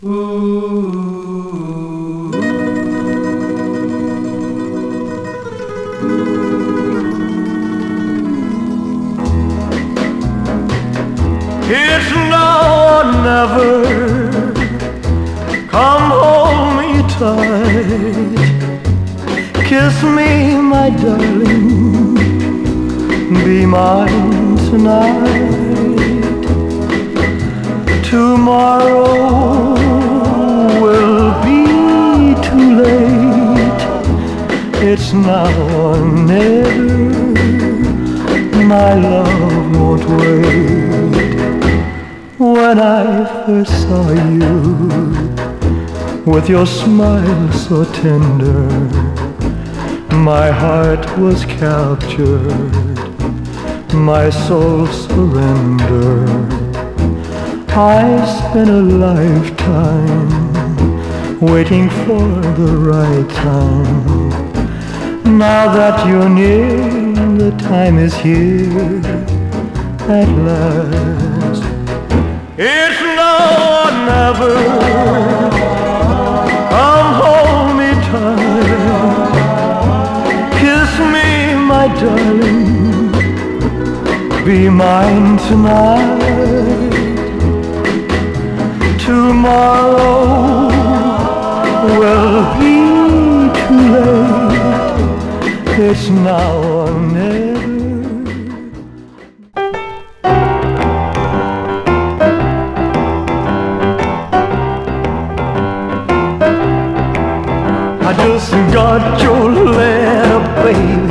It's now or never. Come hold me tight. Kiss me, my darling. Be mine tonight. Tomorrow will be too late. It's now or never. My love won't wait. When I first saw you, with your smile so tender, my heart was captured, my soul surrendered. I spent a lifetime waiting for the right time. Now that you're near, the time is here at last. It's now or never. Come hold me tight. Kiss me, my darling. Be mine tonight. Tomorrow will be too late. It's now or never. I just got your letter, baby.